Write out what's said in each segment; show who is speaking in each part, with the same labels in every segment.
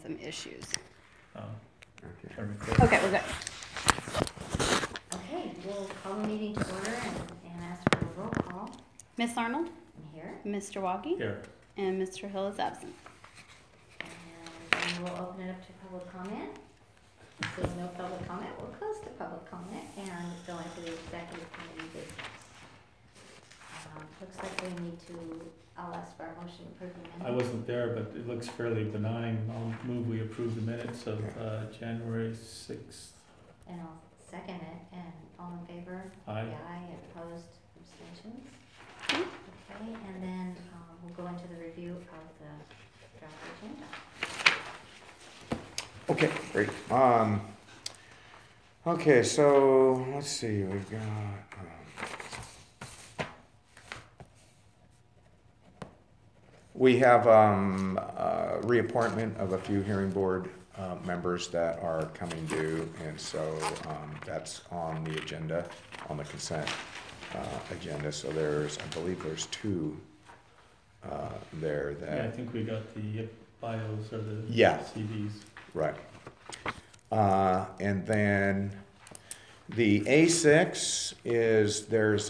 Speaker 1: some issues.
Speaker 2: Oh,
Speaker 3: Okay.
Speaker 2: are we clear?
Speaker 1: Okay, we're good.
Speaker 4: Okay, we'll call the meeting to order and ask for a roll call.
Speaker 1: Ms. Arnold,
Speaker 4: I'm here,
Speaker 1: Mr. Walkie,
Speaker 2: Here.
Speaker 1: and Mr. Hill is absent.
Speaker 4: and then we'll open it up to public comment. Seeing no public comment, we'll close the public comment and go into the executive committee business. Looks like we need to, I'll ask for a motion to approve the minutes.
Speaker 2: I wasn't there, but it looks fairly benign. I'll move we approve the minutes of January 6th.
Speaker 4: And I'll second it, and all in favor?
Speaker 2: Aye.
Speaker 4: Aye, opposed, abstentions? Okay, and then we'll go into the review of the draft agenda.
Speaker 3: Okay, great. Okay, so let's see, we've got, we have reappointment of a few hearing board members that are coming due, and so that's on the agenda, on the consent agenda. So there's, I believe there's two there
Speaker 2: Yeah, I
Speaker 3: that,
Speaker 2: think we got the bios or the
Speaker 3: Yeah.
Speaker 2: CVs.
Speaker 3: right. And then the A6 is, there's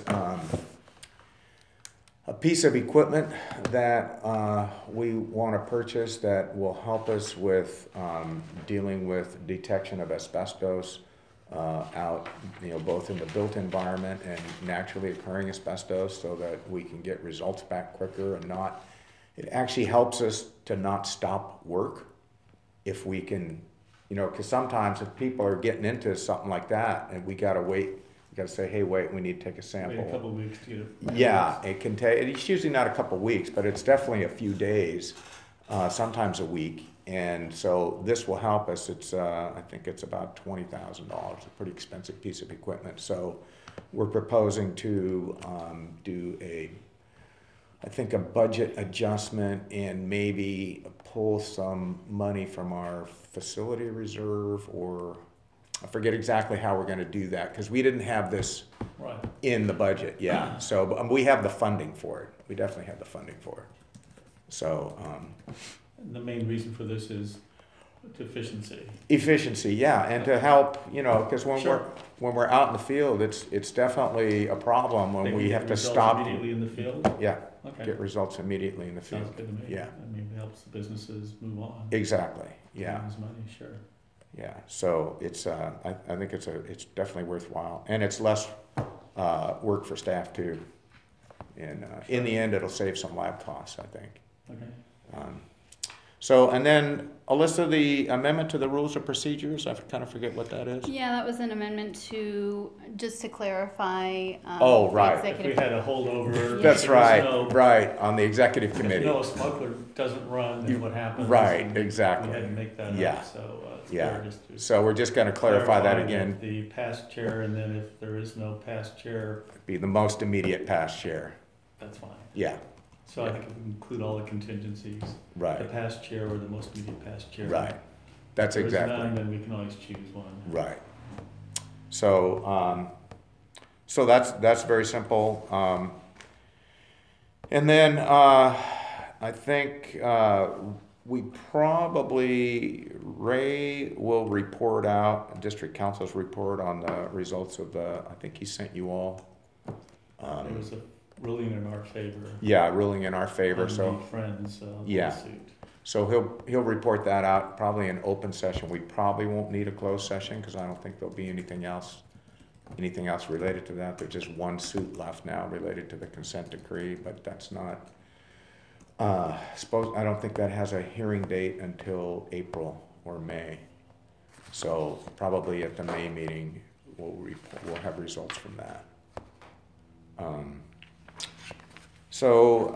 Speaker 3: a piece of equipment that we want to purchase that will help us with dealing with detection of asbestos out, both in the built environment and naturally occurring asbestos, so that we can get results back quicker and not, it actually helps us to not stop work if we can, because sometimes if people are getting into something like that and we gotta wait, we gotta say, hey, wait, we need to take a sample.
Speaker 2: Wait a couple of weeks to get it.
Speaker 3: Yeah, it can take, it's usually not a couple weeks, but it's definitely a few days, sometimes a week. And so this will help us. It's, I think it's about $20,000, a pretty expensive piece of equipment. So we're proposing to do I think a budget adjustment and maybe pull some money from our facility reserve, or I forget exactly how we're gonna do that, because we didn't have this
Speaker 2: Right.
Speaker 3: in the budget, yeah. So we have the funding for it. We definitely have the funding for it. So
Speaker 2: The main reason for this is efficiency.
Speaker 3: efficiency, yeah, and to help, because
Speaker 2: Sure.
Speaker 3: when we're out in the field, it's definitely a problem when
Speaker 2: They
Speaker 3: we
Speaker 2: can
Speaker 3: have
Speaker 2: get
Speaker 3: to
Speaker 2: results
Speaker 3: stop.
Speaker 2: immediately in the field?
Speaker 3: Yeah,
Speaker 2: Okay.
Speaker 3: get results immediately in the
Speaker 2: Sounds
Speaker 3: field.
Speaker 2: good to me.
Speaker 3: Yeah.
Speaker 2: I mean, it helps the businesses move on.
Speaker 3: Exactly. Yeah,
Speaker 2: Lose money, sure.
Speaker 3: yeah. So it's I think it's definitely worthwhile, and it's less work for staff too. And in the end, it'll save some lab costs, I think.
Speaker 2: Okay.
Speaker 3: So, and then, Alyssa, the amendment to the rules of procedures, I kind of forget what that is.
Speaker 1: Yeah, that was an amendment just to clarify.
Speaker 3: Oh,
Speaker 1: the
Speaker 3: right.
Speaker 2: If we
Speaker 1: executive-
Speaker 2: had a holdover.
Speaker 3: That's
Speaker 2: if
Speaker 3: right,
Speaker 2: there's no-
Speaker 3: right, on the executive
Speaker 2: If
Speaker 3: committee.
Speaker 2: no smuggler doesn't run, then what happens?
Speaker 3: Right,
Speaker 2: And
Speaker 3: exactly.
Speaker 2: We had to make that
Speaker 3: Yeah.
Speaker 2: up, so it's
Speaker 3: Yeah.
Speaker 2: fair just to.
Speaker 3: So we're just gonna clarify that again,
Speaker 2: The past chair, and then if there is no past chair,
Speaker 3: be the most immediate past chair.
Speaker 2: that's fine.
Speaker 3: Yeah,
Speaker 2: So I
Speaker 3: Yeah.
Speaker 2: think if we include all the contingencies, the
Speaker 3: right,
Speaker 2: past chair or the most immediate past chair.
Speaker 3: right. That's
Speaker 2: If there is none,
Speaker 3: exactly,
Speaker 2: then we can always choose one.
Speaker 3: right. So, so that's very simple. And then, I think, we probably, Ray will report out, district council's report on the results of I think he sent you all.
Speaker 2: There was a ruling in our favor.
Speaker 3: Yeah, ruling in our favor,
Speaker 2: on
Speaker 3: so,
Speaker 2: the Friends
Speaker 3: Yeah.
Speaker 2: lawsuit.
Speaker 3: so he'll report that out, probably in open session. We probably won't need a closed session, because I don't think there'll be anything else related to that. There's just one suit left now related to the consent decree, but that's not, I don't think that has a hearing date until April or May. So probably at the May meeting, we'll have results from that. So,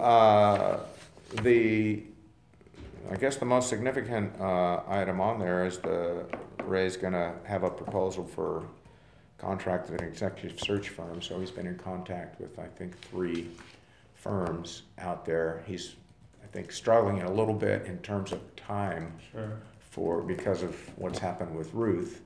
Speaker 3: I guess the most significant item on there is Ray's gonna have a proposal for contract with an executive search firm. So he's been in contact with, I think, 3 firms out there. He's, I think, struggling a little bit in terms of time
Speaker 2: Sure.
Speaker 3: because of what's happened with Ruth.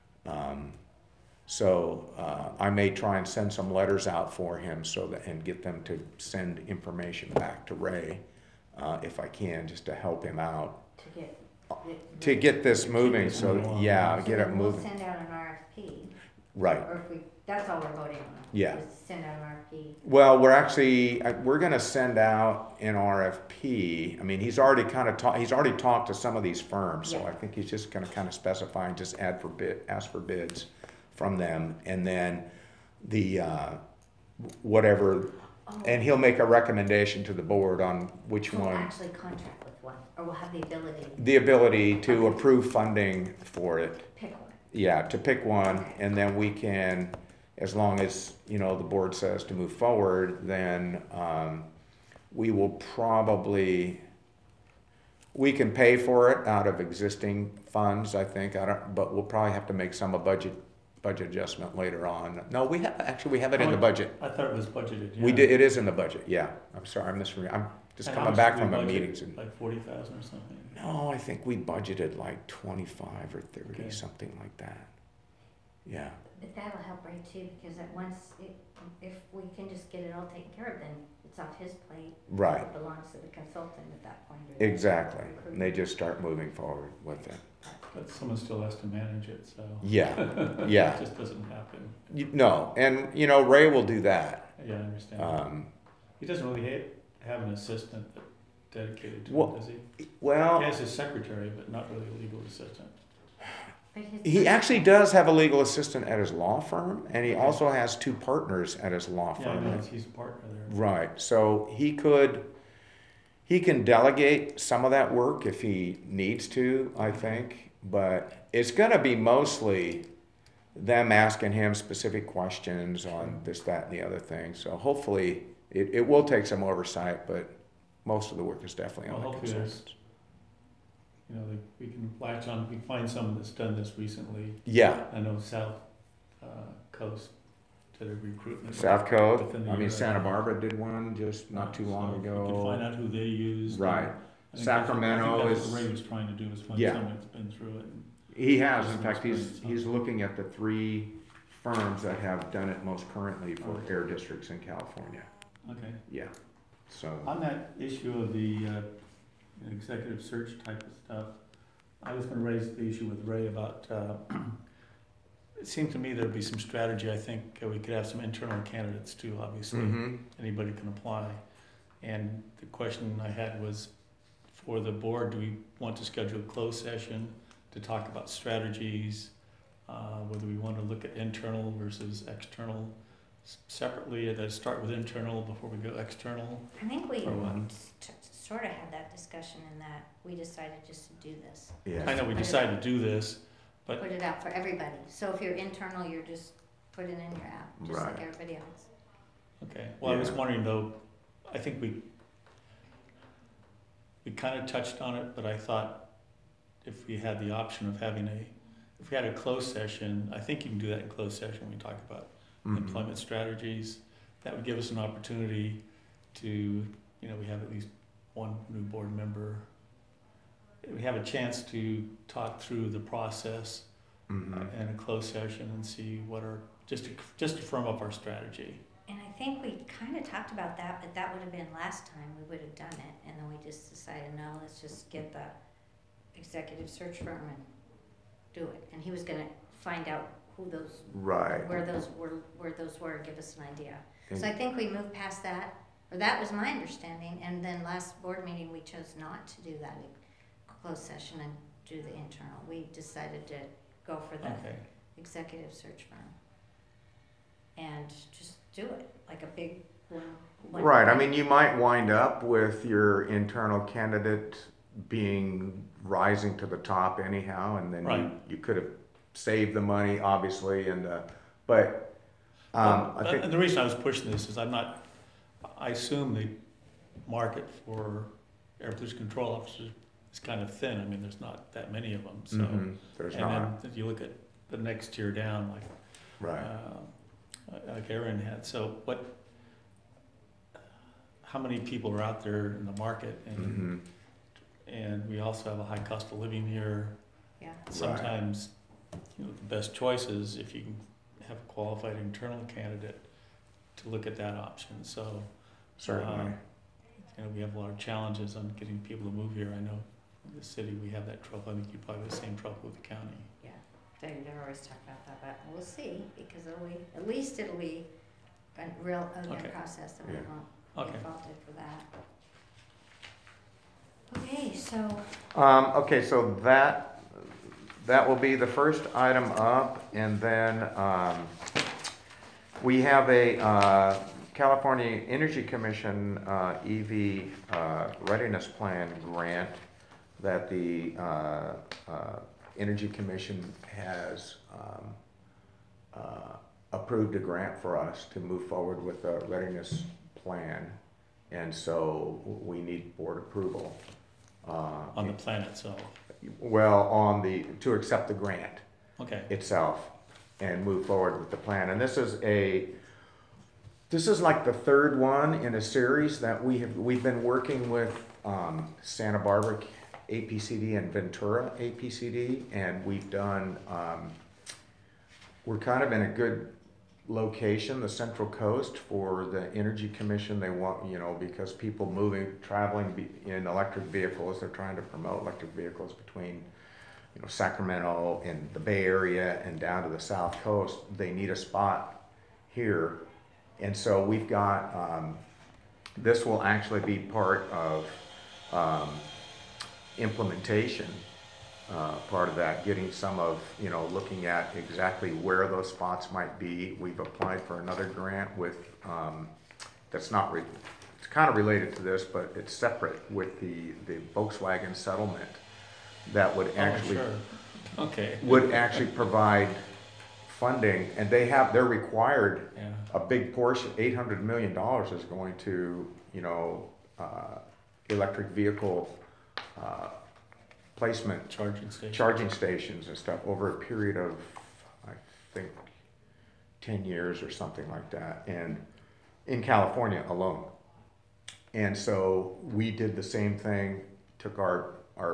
Speaker 3: So I may try and send some letters out for him and get them to send information back to Ray, if I can, just to help him out.
Speaker 4: To get
Speaker 3: to get this moving,
Speaker 2: this
Speaker 3: so,
Speaker 2: moving along.
Speaker 3: yeah,
Speaker 4: So
Speaker 3: get it
Speaker 4: then we'll
Speaker 3: moving.
Speaker 4: send out an RFP,
Speaker 3: Right.
Speaker 4: or if we, that's all we're voting on.
Speaker 3: Yeah.
Speaker 4: Is send out an RFP.
Speaker 3: Well, we're gonna send out an RFP. I mean, he's already talked to some of these firms, so
Speaker 4: Yeah.
Speaker 3: I think he's just gonna kind of specify and just ask for bids from them, and then the, whatever,
Speaker 4: Oh,
Speaker 3: and he'll make a recommendation to the board on which
Speaker 4: we'll
Speaker 3: one,
Speaker 4: actually contract with one, or we'll have the ability to
Speaker 3: the ability to approve funding for it.
Speaker 4: pick one.
Speaker 3: Yeah, to pick one, and then we can, as long as, the board says to move forward, then, we will we can pay for it out of existing funds, I think, but we'll probably have to make some a budget adjustment later on. No, we have it in the budget.
Speaker 2: I thought it was budgeted, yeah.
Speaker 3: We did, it is in the budget, yeah. I'm sorry, I'm just
Speaker 2: And how
Speaker 3: coming
Speaker 2: much
Speaker 3: back
Speaker 2: did we
Speaker 3: from a
Speaker 2: budget?
Speaker 3: meetings and,
Speaker 2: Like 40,000 or something?
Speaker 3: no, I think we budgeted like 25 or 30,
Speaker 2: Okay.
Speaker 3: something like that. Yeah.
Speaker 4: But that'll help Ray too, because if we can just get it all taken care of, then it's off his plate.
Speaker 3: Right.
Speaker 4: It belongs to the consultant at that point. or the
Speaker 3: Exactly,
Speaker 4: recruiter.
Speaker 3: and they just start moving forward with it.
Speaker 2: But someone still has to manage it, so.
Speaker 3: Yeah, yeah.
Speaker 2: It just doesn't happen.
Speaker 3: No, and, Ray will do that.
Speaker 2: Yeah, I understand. He doesn't really have an assistant dedicated to
Speaker 3: Well,
Speaker 2: it, does he?
Speaker 3: Well,
Speaker 2: He has his secretary, but not really a legal assistant.
Speaker 4: But his
Speaker 3: he actually does have a legal assistant at his law firm, and he also has 2 partners at his law
Speaker 2: Yeah, I
Speaker 3: firm.
Speaker 2: know, he's a partner there.
Speaker 3: Right, so he can delegate some of that work if he needs to, I think, but it's gonna be mostly them asking him specific questions on this, that, and the other thing, so hopefully, it will take some oversight, but most of the work is definitely on
Speaker 2: Well,
Speaker 3: the
Speaker 2: hopefully there's-
Speaker 3: consultants.
Speaker 2: We can latch on, we can find someone that's done this recently.
Speaker 3: Yeah,
Speaker 2: I know South Coast did a recruitment.
Speaker 3: South Coast,
Speaker 2: Within the
Speaker 3: I mean,
Speaker 2: year.
Speaker 3: Santa Barbara did one just not too long
Speaker 2: So if
Speaker 3: ago.
Speaker 2: We can find out who they used.
Speaker 3: Right.
Speaker 2: I think that's
Speaker 3: Sacramento
Speaker 2: what
Speaker 3: is-
Speaker 2: Ray was trying to do, was find
Speaker 3: Yeah.
Speaker 2: someone that's been through it. and-
Speaker 3: He has, in
Speaker 2: Some
Speaker 3: fact,
Speaker 2: experience, huh?
Speaker 3: he's looking at the 3 firms that have done it most currently for
Speaker 2: Okay.
Speaker 3: air districts in California.
Speaker 2: Okay.
Speaker 3: Yeah, so,
Speaker 2: On that issue of the executive search type of stuff, I was gonna raise the issue with Ray about, it seemed to me there'd be some strategy. I think we could have some internal candidates too, obviously. Anybody can apply. And the question I had was, for the board, do we want to schedule a closed session to talk about strategies? Whether we want to look at internal versus external separately, or start with internal before we go external?
Speaker 4: I think we
Speaker 2: Or what?
Speaker 4: sort of had that discussion in that we decided just to do this.
Speaker 3: yeah.
Speaker 2: I know we decided to do this, but
Speaker 4: Put it out for everybody. So if you're internal, you're just put it in your app, just like
Speaker 3: Right.
Speaker 4: everybody else.
Speaker 2: okay, well, I was
Speaker 3: Yeah.
Speaker 2: wondering though, I think we kind of touched on it, but I thought if we had the option of if we had a closed session, I think you can do that in closed session when we talk about
Speaker 3: Mhm.
Speaker 2: employment strategies. That would give us an opportunity to, we have at least one new board member. We have a chance to talk through the process
Speaker 3: Mhm.
Speaker 2: in a closed session and see just to firm up our strategy.
Speaker 4: And I think we kind of talked about that, but that would have been last time we would have done it. And then we just decided, no, let's just get the executive search firm and do it. And he was gonna find out who those,
Speaker 3: Right.
Speaker 4: where those were, give us an idea.
Speaker 3: And-
Speaker 4: So I think we moved past that, or that was my understanding. And then last board meeting, we chose not to do that closed session and do the internal. We decided to go for the
Speaker 2: Okay,
Speaker 4: executive search firm. And just do it, like a big one.
Speaker 3: Right, I mean, you might wind up with your internal candidate rising to the top anyhow, and then
Speaker 2: Right.
Speaker 3: you could have saved the money, obviously, but, I think,
Speaker 2: and the reason I was pushing this is I assume the market for air pollution control officers is kind of thin. I mean, there's not that many of them, so.
Speaker 3: mhm, there's
Speaker 2: And
Speaker 3: not,
Speaker 2: then if you look at the next tier down,
Speaker 3: right,
Speaker 2: like Aaron had, so how many people are out there in the market?
Speaker 3: mhm,
Speaker 2: And we also have a high cost of living here.
Speaker 4: Yeah.
Speaker 2: Sometimes, the best choice is if you can have a qualified internal candidate to look at that option, so.
Speaker 3: certainly,
Speaker 2: We have a lot of challenges on getting people to move here, I know, the city, we have that trouble. I think you probably have the same trouble with the county.
Speaker 4: Yeah, they're always talking about that, but we'll see, because at least it'll be a real,
Speaker 2: Okay.
Speaker 4: process, and we
Speaker 3: Yeah.
Speaker 4: won't
Speaker 2: Okay.
Speaker 4: get faulted for that. Okay, so,
Speaker 3: Okay, so that will be the first item up, and then, we have a, California Energy Commission, EV, Readiness Plan grant that the, Energy Commission has, approved a grant for us to move forward with a readiness plan, and so we need board approval.
Speaker 2: On the plan itself.
Speaker 3: Well, to accept the grant
Speaker 2: Okay.
Speaker 3: itself and move forward with the plan. And this is like the third one in a series that we've been working with, Santa Barbara APCD and Ventura APCD, and we've done, we're kind of in a good location, the Central Coast, for the Energy Commission. They want, because people traveling in electric vehicles, they're trying to promote electric vehicles between, Sacramento and the Bay Area and down to the South Coast. They need a spot here. And so we've got, this will actually be part of implementation, part of that, getting some of, looking at exactly where those spots might be. We've applied for another grant with, that's not, it's kind of related to this, but it's separate, with the Volkswagen settlement that would actually,
Speaker 2: Oh, sure. Okay.
Speaker 3: would actually provide funding, and they're required,
Speaker 2: Yeah.
Speaker 3: a big portion, $800 million is going to, electric vehicle, placement, charging stations and stuff over a period of, I think, 10 years or something like that, and in California alone. And so we did the same thing, took our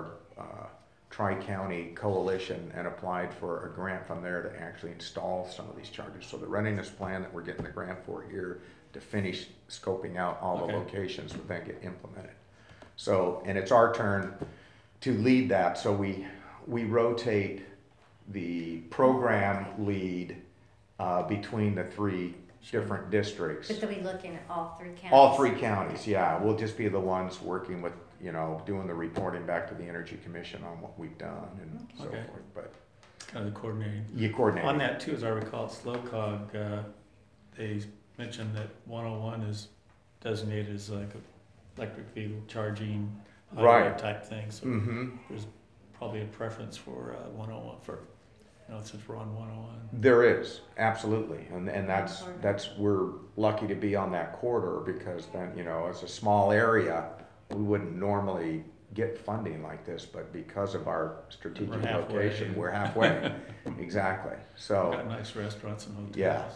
Speaker 3: Tri-County coalition and applied for a grant from there to actually install some of these chargers. So the readiness plan that we're getting the grant for here to finish scoping out all the
Speaker 2: Okay.
Speaker 3: locations would then get implemented. So, and it's our turn to lead that, so we rotate the program lead between the three different districts.
Speaker 4: but they'll be looking at all three counties?
Speaker 3: All three counties, yeah, we'll just be the ones working with, doing the reporting back to the Energy Commission on what we've done and so
Speaker 2: Okay.
Speaker 3: forth, but
Speaker 2: Kind of the coordinating.
Speaker 3: you coordinate.
Speaker 2: On that too, as I recall, at SLOCOG, they mentioned that 101 is designated as like a electric vehicle charging highway
Speaker 3: Right.
Speaker 2: type thing. So
Speaker 3: Mm-hmm.
Speaker 2: there's probably a preference for 101 for, since we're on 101.
Speaker 3: There is, absolutely, and that's, we're lucky to be on that corridor, because then, it's a small area, we wouldn't normally get funding like this, but because of our strategic
Speaker 2: We're halfway.
Speaker 3: location, we're halfway, exactly, so.
Speaker 2: Got nice restaurants and hotels.
Speaker 3: Yeah.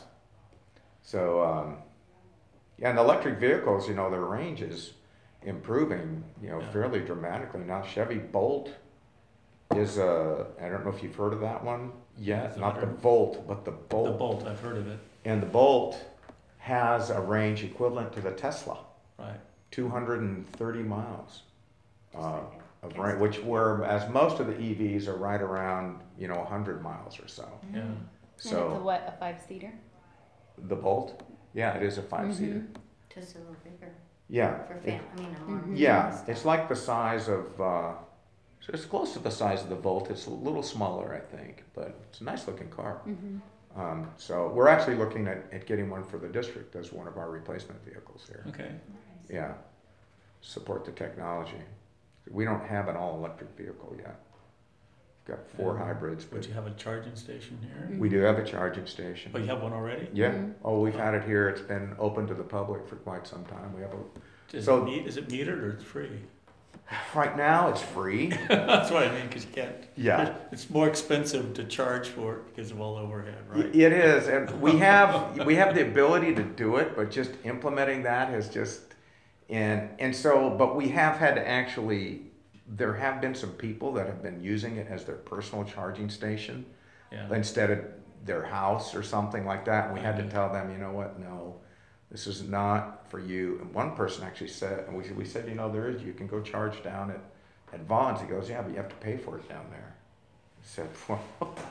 Speaker 3: So, yeah, and electric vehicles, their range is improving,
Speaker 2: Yeah.
Speaker 3: fairly dramatically. Now Chevy Bolt is I don't know if you've heard of that one yet,
Speaker 2: Yes, I've
Speaker 3: not the
Speaker 2: heard.
Speaker 3: Volt, but the
Speaker 2: The
Speaker 3: Bolt.
Speaker 2: Bolt, I've heard of it.
Speaker 3: And the Bolt has a range equivalent to the Tesla,
Speaker 2: Right.
Speaker 3: 230 miles.
Speaker 4: Just like
Speaker 3: Of
Speaker 4: it.
Speaker 3: range, which as most of the EVs are right around, 100 miles or so.
Speaker 2: Yeah.
Speaker 1: And
Speaker 3: So
Speaker 1: it's a what, a 5-seater?
Speaker 3: the Bolt, yeah, it is a 5-seater.
Speaker 4: Just a little bigger
Speaker 3: Yeah.
Speaker 4: for
Speaker 3: it-
Speaker 4: a more.
Speaker 3: Yeah, it's like the size of, so it's close to the size of the Volt. It's a little smaller, I think, but it's a nice looking car. So we're actually looking at getting one for the district as one of our replacement vehicles here.
Speaker 2: Okay.
Speaker 4: Nice.
Speaker 3: Yeah, support the technology. We don't have an all-electric vehicle yet. We've got 4
Speaker 2: Yeah.
Speaker 3: hybrids,
Speaker 2: But
Speaker 3: but
Speaker 2: you have a charging station here?
Speaker 3: we do have a charging station.
Speaker 2: But you have one already?
Speaker 3: Yeah,
Speaker 1: Mhm.
Speaker 3: oh, we've had it here. It's been open to the public for quite some time. We have
Speaker 2: Is,
Speaker 3: So-
Speaker 2: is it metered or it's free?
Speaker 3: right now it's free.
Speaker 2: That's what I mean, because you can't.
Speaker 3: Yeah.
Speaker 2: It's more expensive to charge for it because of all overhead, right?
Speaker 3: It is, and we have the ability to do it, but just implementing that has just, and so, but we have had to actually, there have been some people that have been using it as their personal charging station
Speaker 2: Yeah.
Speaker 3: instead of their house or something like that. And we had to
Speaker 2: Mhm.
Speaker 3: tell them, you know what, no, this is not for you. And one person actually said, and we said, there is, you can go charge down at at Vaughn's, he goes, yeah, but you have to pay for it down there. I said, well,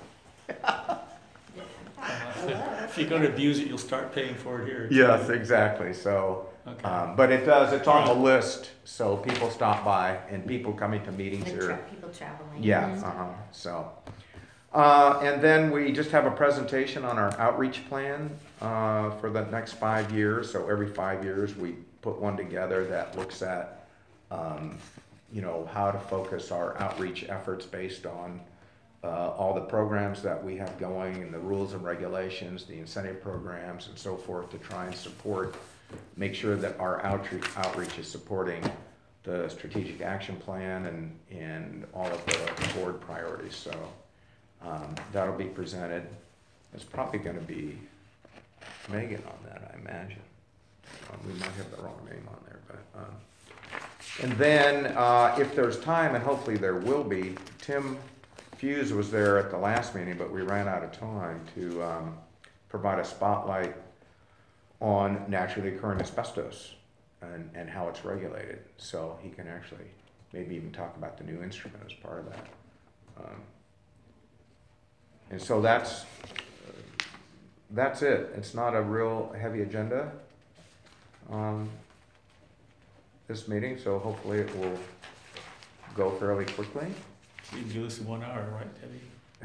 Speaker 2: If you're gonna abuse it, you'll start paying for it here.
Speaker 3: yes, exactly, so,
Speaker 2: Okay.
Speaker 3: but it's on the list, so people stop by and people coming to meetings
Speaker 4: Like
Speaker 3: here.
Speaker 4: people traveling.
Speaker 3: Yeah,
Speaker 4: and stuff.
Speaker 3: so. And then we just have a presentation on our outreach plan, for the next 5 years. So every 5 years, we put one together that looks at, how to focus our outreach efforts based on, all the programs that we have going and the rules and regulations, the incentive programs and so forth to try and make sure that our outreach is supporting the strategic action plan and all of the board priorities. So that'll be presented. It's probably going to be Megan on that, I imagine. We might have the wrong name on there, but and then if there's time, and hopefully there will be, Tim Fuse was there at the last meeting, but we ran out of time to provide a spotlight on naturally occurring asbestos and how it's regulated. So he can actually maybe even talk about the new instrument as part of that. And so that's it. It's not a real heavy agenda on this meeting, so hopefully it will go fairly quickly.
Speaker 2: You can do this in 1 hour, right, Debbie?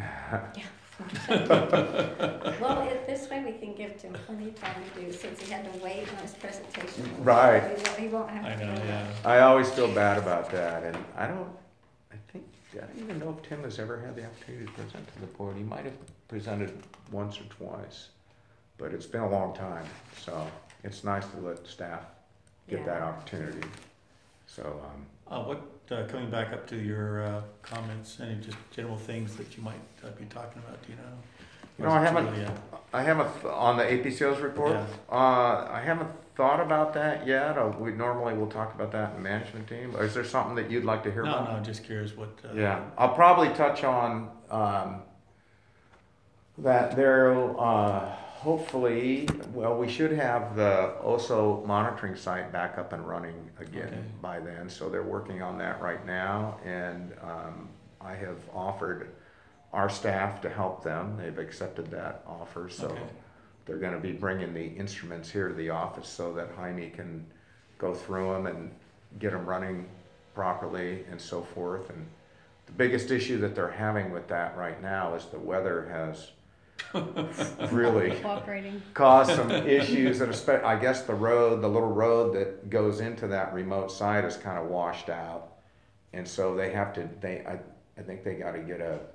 Speaker 4: Well, this way we can give Tim plenty of time to do, since he had to wait on his presentation.
Speaker 3: Right.
Speaker 4: He won't have
Speaker 2: I
Speaker 4: to.
Speaker 2: know,
Speaker 4: do
Speaker 2: yeah.
Speaker 3: I always feel bad about that, and I don't even know if Tim has ever had the opportunity to present to the board. He might have presented once or twice, but it's been a long time, so it's nice to let staff get
Speaker 4: Yeah.
Speaker 3: that opportunity. So,
Speaker 2: Coming back up to your comments, any just general things that you might be talking about, do you know?
Speaker 3: You know, I haven't on the APCO's report.
Speaker 2: Yeah.
Speaker 3: I haven't thought about that yet. We normally will talk about that in the management team. Is there something that you'd like to hear about?
Speaker 2: No, just curious what.
Speaker 3: Yeah, I'll probably touch on that there. Hopefully, well, we should have the OSO monitoring site back up and running again
Speaker 2: Okay.
Speaker 3: by then. So they're working on that right now, and I have offered our staff to help them. They've accepted that offer, so
Speaker 2: Okay.
Speaker 3: they're going to be bringing the instruments here to the office so that Jaime can go through them and get them running properly and so forth. And the biggest issue that they're having with that right now is the weather has really
Speaker 1: Cooperating.
Speaker 3: caused some issues, and I guess the little road that goes into that remote site is kind of washed out, and so they have to. I think they got to get a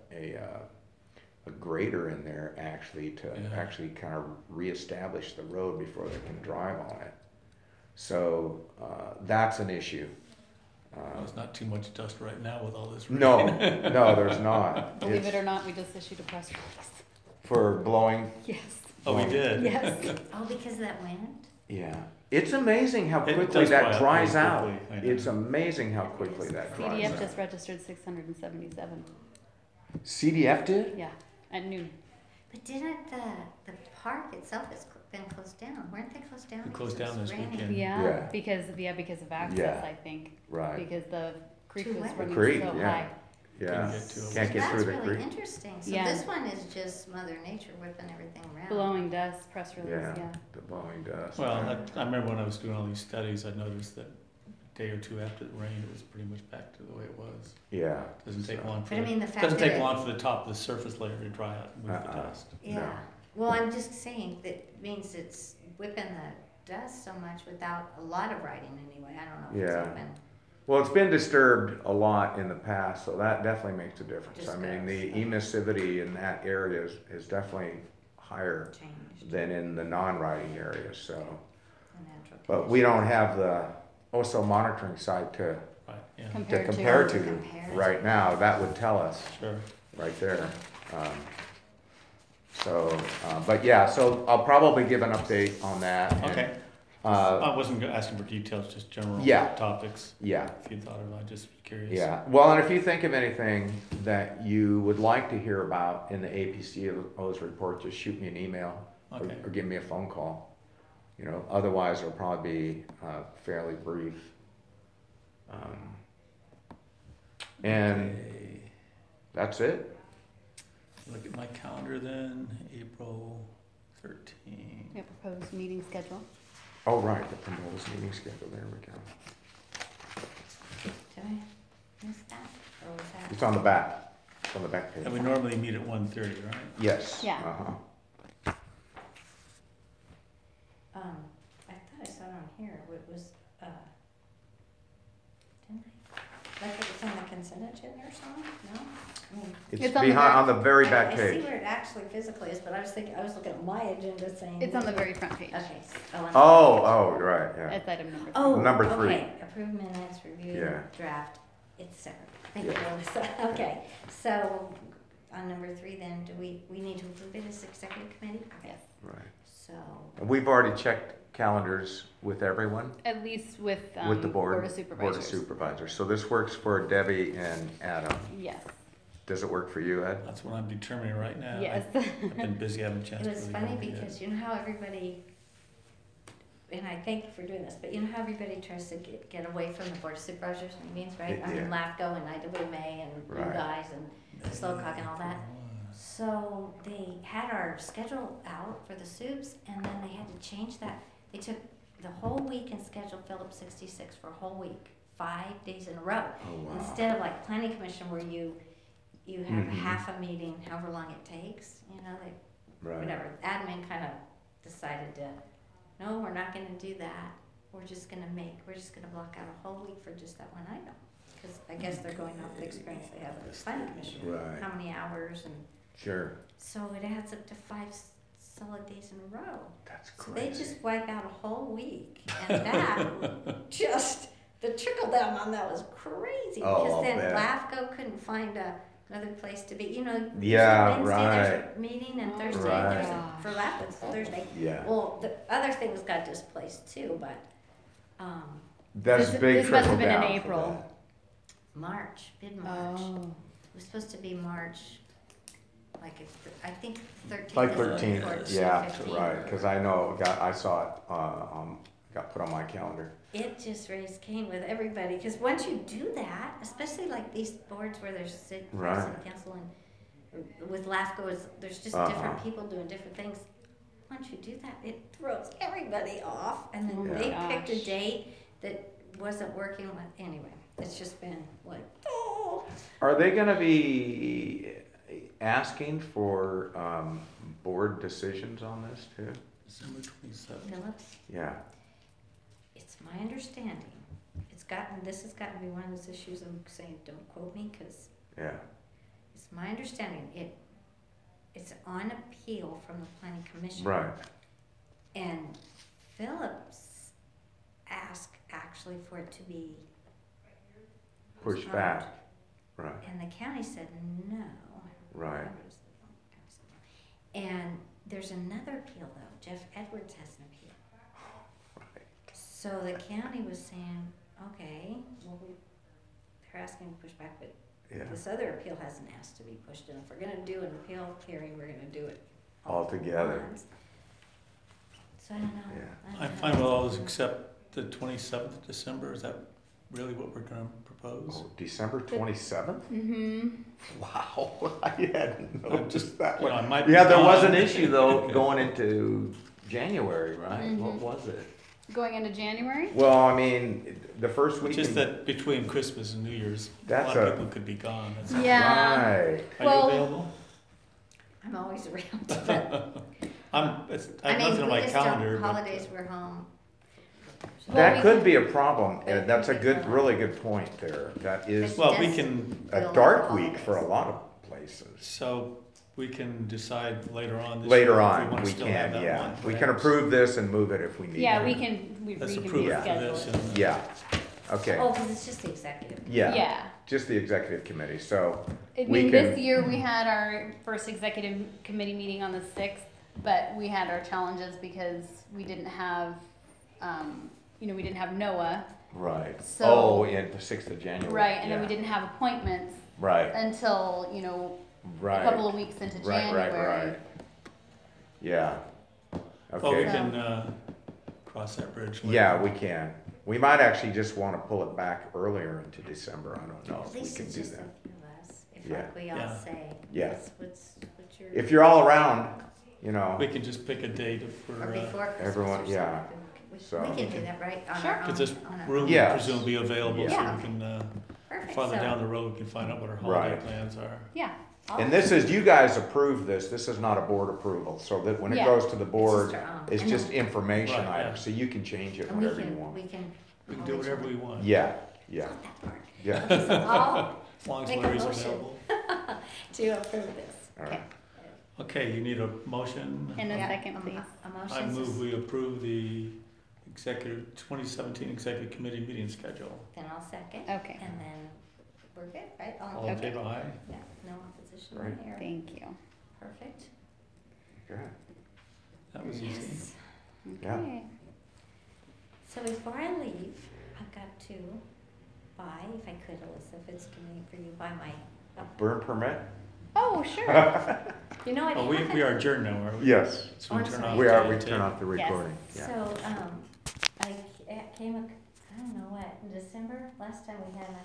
Speaker 3: grader in there actually to actually kind of reestablish the road before they can drive on it. So that's an issue.
Speaker 2: Well, it's not too much dust right now with all this rain.
Speaker 3: No, there's not.
Speaker 1: Believe
Speaker 3: It's
Speaker 1: it or not, we just issued a press release.
Speaker 3: for blowing.
Speaker 1: Yes.
Speaker 2: Oh, we did?
Speaker 1: Yes.
Speaker 4: Oh, because of that wind?
Speaker 3: Yeah, it's amazing how
Speaker 2: It
Speaker 3: quickly
Speaker 2: does dry
Speaker 3: that
Speaker 2: up
Speaker 3: dries
Speaker 2: pretty
Speaker 3: out.
Speaker 2: quickly, I know.
Speaker 3: It's amazing how quickly that dries
Speaker 1: CDF
Speaker 3: out.
Speaker 1: just registered 677.
Speaker 3: CDF did?
Speaker 1: Yeah, at noon.
Speaker 4: But didn't the park itself has been closed down? Weren't they closed down?
Speaker 2: It closed
Speaker 4: because
Speaker 2: down
Speaker 4: it was
Speaker 2: this
Speaker 4: raining?
Speaker 2: weekend.
Speaker 1: Yeah,
Speaker 3: Yeah.
Speaker 1: because of access,
Speaker 3: Yeah.
Speaker 1: I think.
Speaker 3: Right.
Speaker 1: Because the creek
Speaker 4: Too
Speaker 1: was
Speaker 4: wet.
Speaker 1: running
Speaker 3: Creek,
Speaker 1: so
Speaker 3: yeah.
Speaker 1: high.
Speaker 3: Yeah,
Speaker 2: Couldn't get to it.
Speaker 3: can't get through the
Speaker 4: That's really
Speaker 3: creek.
Speaker 4: interesting. So
Speaker 1: Yeah.
Speaker 4: this one is just Mother Nature whipping everything around.
Speaker 1: Blowing dust, press release,
Speaker 3: Yeah,
Speaker 1: yeah.
Speaker 3: the blowing dust.
Speaker 2: Well, I remember when I was doing all these studies, I noticed that a day or two after it rained, it was pretty much back to the way it was.
Speaker 3: Yeah.
Speaker 2: Doesn't take long for
Speaker 4: But I mean, the fact
Speaker 2: doesn't
Speaker 4: that
Speaker 2: take
Speaker 4: it-
Speaker 2: long for the top of the surface layer to dry out and move the dust.
Speaker 4: Yeah.
Speaker 3: No.
Speaker 4: Well, I'm just saying that means it's whipping the dust so much without a lot of riding anyway. I don't know if
Speaker 3: Yeah.
Speaker 4: it's even.
Speaker 3: Well, it's been disturbed a lot in the past, so that definitely makes a difference.
Speaker 4: Just
Speaker 3: I mean, the
Speaker 4: does.
Speaker 3: emissivity in that area is definitely higher
Speaker 4: Changed
Speaker 3: than in the non-riding areas, so.
Speaker 4: the natural
Speaker 3: But we don't have the OSO monitoring site to
Speaker 2: Right, yeah,
Speaker 3: to
Speaker 1: Compared to.
Speaker 3: compare to
Speaker 4: Compare to.
Speaker 3: right now. That would tell us
Speaker 2: sure.
Speaker 3: right there. But yeah, so I'll probably give an update on that. and,
Speaker 2: Okay.
Speaker 3: Uh,
Speaker 2: I wasn't asking for details, just general
Speaker 3: Yeah.
Speaker 2: topics.
Speaker 3: yeah,
Speaker 2: If you thought of it, I just was curious.
Speaker 3: yeah. Well, and if you think of anything that you would like to hear about in the APCO's report, just shoot me an email
Speaker 2: Okay.
Speaker 3: or give me a phone call. You know, otherwise it'll probably be fairly brief. And
Speaker 2: Okay.
Speaker 3: that's it?
Speaker 2: Look at my calendar then, April 13.
Speaker 1: We have proposed meeting schedule.
Speaker 3: Oh, right, the proposed meeting schedule, there we go.
Speaker 4: Did I miss that, or was that?
Speaker 3: It's on the back, it's on the back page.
Speaker 2: And we normally meet at 1:30, right?
Speaker 3: Yes.
Speaker 1: Yeah.
Speaker 3: Uh-huh.
Speaker 4: I thought I saw it on here, it was, didn't I? Like it was on the consent agenda or something, no? I mean,
Speaker 3: It's
Speaker 1: It's on the
Speaker 3: behind,
Speaker 1: back-
Speaker 3: on the very back
Speaker 4: I see
Speaker 3: page.
Speaker 4: where it actually physically is, but I was thinking, I was looking at my agenda saying.
Speaker 1: It's on the very front page.
Speaker 4: Okay.
Speaker 3: Oh, right, yeah.
Speaker 1: It's item number 3.
Speaker 4: Oh,
Speaker 3: Number 3.
Speaker 4: okay, approve minutes, review,
Speaker 3: Yeah.
Speaker 4: draft, it's separate. Thank you,
Speaker 3: Yeah.
Speaker 4: Melissa. Okay, so on number 3 then, do we need to approve it as executive committee? Okay,
Speaker 1: Yes.
Speaker 3: Right.
Speaker 4: so,
Speaker 3: And we've already checked calendars with everyone,
Speaker 1: At least with
Speaker 3: with the
Speaker 1: Board
Speaker 3: board,
Speaker 1: of
Speaker 3: board
Speaker 1: Supervisors.
Speaker 3: of supervisors. So this works for Debbie and Adam.
Speaker 1: Yes.
Speaker 3: Does it work for you, Ed?
Speaker 2: That's what I'm determining right now.
Speaker 1: Yes.
Speaker 2: I've been busy, haven't had a chance
Speaker 4: it
Speaker 2: to
Speaker 4: was
Speaker 2: really
Speaker 4: funny
Speaker 2: go over it yet.
Speaker 4: because you know how everybody, and I thank you for doing this, but you know how everybody tries to get away from the board of supervisors meetings, right? I mean,
Speaker 3: Yeah.
Speaker 4: LAFCO and IWMA and you
Speaker 3: Right.
Speaker 4: guys and Slowcock and all that. So they had our schedule out for the soups, and then they had to change that. They took the whole week and scheduled Phillips 66 for a whole week, 5 days in a row.
Speaker 3: Oh, wow.
Speaker 4: Instead of like planning commission where you have
Speaker 3: Mhm.
Speaker 4: half a meeting, however long it takes, you know, like
Speaker 3: Right.
Speaker 4: whatever. Admin kind of decided to, no, we're not gonna do that. We're just gonna block out a whole week for just that one item. Cause I guess they're going off the experience they have with the planning commission.
Speaker 3: Right.
Speaker 4: How many hours and,
Speaker 3: Sure.
Speaker 4: so it adds up to 5 solid days in a row.
Speaker 3: That's
Speaker 4: So they
Speaker 3: crazy.
Speaker 4: just wipe out a whole week, and that just the trickle down on that was crazy
Speaker 3: Oh,
Speaker 4: because
Speaker 3: I'll
Speaker 4: then
Speaker 3: bet.
Speaker 4: LAFCO couldn't find another place to be. You know, usually
Speaker 3: Yeah,
Speaker 4: Wednesday there's
Speaker 3: right.
Speaker 4: a meeting and
Speaker 1: Oh,
Speaker 4: Thursday
Speaker 3: Right.
Speaker 4: there's for LAFCO it's Thursday.
Speaker 3: Yeah.
Speaker 4: Well, the other things got displaced too, but
Speaker 3: That's
Speaker 1: This-
Speaker 3: big
Speaker 1: this must
Speaker 3: trickle
Speaker 1: have been in
Speaker 3: down for
Speaker 1: April.
Speaker 3: that.
Speaker 4: mid-March.
Speaker 1: Oh.
Speaker 4: It was supposed to be March, like I think 13th.
Speaker 3: Like
Speaker 4: is
Speaker 3: 13,
Speaker 4: before
Speaker 3: yeah,
Speaker 4: 15.
Speaker 3: right, because I know, I saw it, got put on my calendar.
Speaker 4: It just raised Cain with everybody, because once you do that, especially like these boards where there's city
Speaker 3: Right.
Speaker 4: council and with LAFCO, there's just
Speaker 3: Uh-huh.
Speaker 4: different people doing different things. Once you do that, it throws everybody off, and then
Speaker 1: Oh
Speaker 4: they
Speaker 1: my
Speaker 4: picked a
Speaker 1: gosh.
Speaker 4: date that wasn't working with, anyway, it's just been like, oh.
Speaker 3: Are they gonna be asking for, board decisions on this too?
Speaker 2: December 27th.
Speaker 4: Phillips,
Speaker 3: Yeah,
Speaker 4: it's my understanding, this has gotten to be one of those issues I'm saying, don't quote me, because
Speaker 3: yeah,
Speaker 4: it's my understanding, it's on appeal from the planning commission.
Speaker 3: right,
Speaker 4: And Phillips asked actually for it to be
Speaker 3: push
Speaker 4: postponed,
Speaker 3: back, right,
Speaker 4: and the county said no.
Speaker 3: right,
Speaker 4: And there's another appeal though, Jeff Edwards has an appeal.
Speaker 3: right,
Speaker 4: So the county was saying, okay, well, they're asking to push back, but
Speaker 3: yeah,
Speaker 4: this other appeal hasn't asked to be pushed, and if we're gonna do an appeal hearing, we're gonna do it
Speaker 3: All
Speaker 4: at
Speaker 3: together.
Speaker 4: once. So I don't know.
Speaker 3: Yeah.
Speaker 4: I
Speaker 2: I'm
Speaker 4: don't
Speaker 2: fine
Speaker 4: know.
Speaker 2: with all those except the 27th of December. Is that really what we're going to propose?
Speaker 3: Oh, December 27th?
Speaker 1: Mm-hmm.
Speaker 3: Wow, I hadn't
Speaker 2: I'm
Speaker 3: noticed
Speaker 2: just,
Speaker 3: that
Speaker 2: you know,
Speaker 3: one.
Speaker 2: I might be
Speaker 3: Yeah, there was an
Speaker 2: gone.
Speaker 3: issue though, going into January, right? What
Speaker 1: Mhm.
Speaker 3: was it?
Speaker 1: Going into January?
Speaker 3: Well, I mean, the first week
Speaker 2: Just
Speaker 3: in-
Speaker 2: that between Christmas and New Year's, a
Speaker 3: That's
Speaker 2: lot of
Speaker 3: a-
Speaker 2: people could be gone. That's
Speaker 1: Yeah.
Speaker 3: Right.
Speaker 2: Are
Speaker 1: Well-
Speaker 2: you available?
Speaker 4: I'm always around, but,
Speaker 2: I
Speaker 4: I
Speaker 2: have
Speaker 4: mean,
Speaker 2: nothing on
Speaker 4: we
Speaker 2: my
Speaker 4: just
Speaker 2: calendar.
Speaker 4: don't,
Speaker 2: but-
Speaker 4: holidays, we're home.
Speaker 1: Well,
Speaker 3: That
Speaker 1: we
Speaker 3: could
Speaker 1: can-
Speaker 3: be a problem.
Speaker 4: It
Speaker 3: That's a
Speaker 4: could be
Speaker 3: good,
Speaker 4: fun.
Speaker 3: really good point there. That is
Speaker 4: It's
Speaker 2: Well, we
Speaker 4: just-
Speaker 2: can,
Speaker 3: a
Speaker 4: feel
Speaker 3: dark
Speaker 4: like
Speaker 3: week for a lot of places.
Speaker 2: so we can decide later on this
Speaker 3: Later
Speaker 2: year if
Speaker 3: on,
Speaker 2: wanna
Speaker 3: we
Speaker 2: still have
Speaker 3: can,
Speaker 2: that
Speaker 3: yeah.
Speaker 2: one,
Speaker 3: We can
Speaker 2: perhaps.
Speaker 3: approve this and move it if we need
Speaker 1: Yeah,
Speaker 3: to.
Speaker 1: we can,
Speaker 2: Let's
Speaker 1: we can
Speaker 2: approve it for
Speaker 1: reschedule
Speaker 2: this
Speaker 1: it.
Speaker 2: and.
Speaker 3: Yeah, okay,
Speaker 4: Oh, because it's just the executive.
Speaker 3: yeah,
Speaker 1: Yeah.
Speaker 3: just the executive committee, so,
Speaker 1: I
Speaker 3: We
Speaker 1: mean,
Speaker 3: can-
Speaker 1: this year we had our first executive committee meeting on the 6th, but we had our challenges because we didn't have, we didn't have Noah.
Speaker 3: right.
Speaker 1: So-
Speaker 3: Oh, and the 6th of January.
Speaker 1: Right, and then we
Speaker 3: yeah.
Speaker 1: didn't have appointments
Speaker 3: Right,
Speaker 1: until, a
Speaker 3: right.
Speaker 1: couple of weeks into
Speaker 3: Right,
Speaker 1: January.
Speaker 3: right, right. Yeah.
Speaker 2: Well, we
Speaker 3: Okay.
Speaker 2: can, cross that bridge. later.
Speaker 3: Yeah, we can. We might actually just wanna pull it back earlier into December, I don't know
Speaker 4: At
Speaker 3: if we
Speaker 4: least
Speaker 3: can
Speaker 4: it's
Speaker 3: do
Speaker 4: just the
Speaker 3: that.
Speaker 4: few of us, if
Speaker 3: Yeah.
Speaker 4: like we all
Speaker 2: Yeah.
Speaker 4: say,
Speaker 3: Yeah.
Speaker 4: yes, what's your.
Speaker 3: If you're all around, you know,
Speaker 2: We can just pick a date for,
Speaker 4: Or before Christmas
Speaker 3: everyone-
Speaker 4: or
Speaker 3: yeah.
Speaker 4: something.
Speaker 3: So-
Speaker 4: We can do that, right, on
Speaker 1: Sure.
Speaker 4: our own.
Speaker 2: because this
Speaker 4: on our
Speaker 2: room
Speaker 4: own.
Speaker 2: is
Speaker 3: Yes.
Speaker 2: presumably available, so
Speaker 1: Yeah.
Speaker 2: we can,
Speaker 4: Perfect,
Speaker 2: farther
Speaker 4: so-
Speaker 2: down the road, we can find out what our holiday
Speaker 3: Right.
Speaker 2: plans are.
Speaker 1: Yeah.
Speaker 3: and this is, you guys approve this is not a board approval, so that when it
Speaker 1: Yeah.
Speaker 3: goes to the board,
Speaker 4: It's just our own.
Speaker 3: it's
Speaker 4: And
Speaker 3: just information
Speaker 2: Right, yeah.
Speaker 3: items, so you can change it
Speaker 4: And we
Speaker 3: whatever you
Speaker 4: can,
Speaker 3: want.
Speaker 4: we can.
Speaker 2: We can do whatever we want.
Speaker 3: Yeah, yeah,
Speaker 4: That part.
Speaker 3: yeah.
Speaker 4: Okay, so all
Speaker 2: As long as
Speaker 4: Make a
Speaker 2: Larry's
Speaker 4: motion.
Speaker 2: available.
Speaker 4: to approve this.
Speaker 3: All right.
Speaker 2: Okay, you need a motion?
Speaker 1: In a
Speaker 4: Yeah,
Speaker 1: second, please.
Speaker 4: A motion.
Speaker 2: I move we approve the 2017 executive committee meeting schedule.
Speaker 4: Then I'll second.
Speaker 1: Okay.
Speaker 4: And then we're good, right?
Speaker 2: All in favor, aye?
Speaker 4: Yeah, no opposition
Speaker 3: Right.
Speaker 4: there.
Speaker 1: Thank you.
Speaker 4: Perfect.
Speaker 3: Good.
Speaker 2: That was easy.
Speaker 4: Yes.
Speaker 3: Yeah.
Speaker 1: Okay.
Speaker 4: So before I leave, I've got to buy, if I could, Alyssa, if it's convenient for you, buy my.
Speaker 3: Burn permit?
Speaker 1: Oh, sure.
Speaker 4: You know, I
Speaker 2: Oh, we
Speaker 4: haven't.
Speaker 2: are adjourned now, are we?
Speaker 3: Yes.
Speaker 2: So we
Speaker 4: Oh, I'm
Speaker 2: turn
Speaker 4: sorry.
Speaker 2: off.
Speaker 3: We are,
Speaker 2: the
Speaker 3: we
Speaker 2: tape.
Speaker 3: turn off the
Speaker 1: Yes.
Speaker 3: recording, yeah.
Speaker 4: So, I came, I don't know what, in December, last time we had